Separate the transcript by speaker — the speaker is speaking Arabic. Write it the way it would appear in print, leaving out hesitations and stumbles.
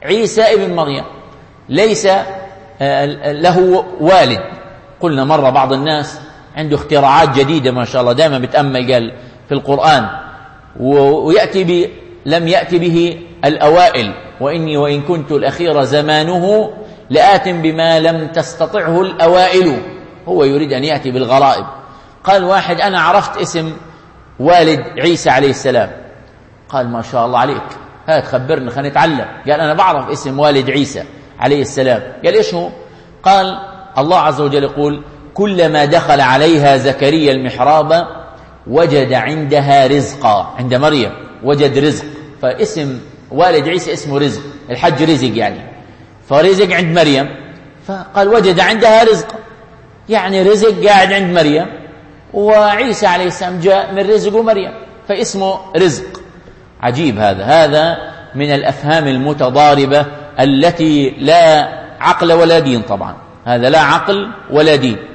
Speaker 1: عيسى ابن مريم ليس له والد. قلنا مرة بعض الناس عنده اختراعات جديدة ما شاء الله، دائما بتأمل قال في القرآن ويأتي لم يأتي به الأوائل، وإني وإن كنت الأخير زمانه لآت بما لم تستطعه الأوائل. هو يريد أن يأتي بالغرائب. قال واحد أنا عرفت اسم والد عيسى عليه السلام. قال ما شاء الله عليك، هات خبرنا خلينا نتعلم. قال أنا بعرف اسم والد عيسى عليه السلام. قال إيش هو؟ قال الله عز وجل يقول كلما دخل عليها زكريا المحراب وجد عندها رزقا. عند مريم وجد رزق، فاسم والد عيسى اسمه رزق، الحج رزق يعني، فرزق عند مريم، فقال وجد عندها رزق، يعني رزق قاعد عند مريم، وعيسى عليه السلام جاء من رزق مريم فاسمه رزق. عجيب هذا من الأفهام المتضاربة التي لا عقل ولا دين. طبعا هذا لا عقل ولا دين.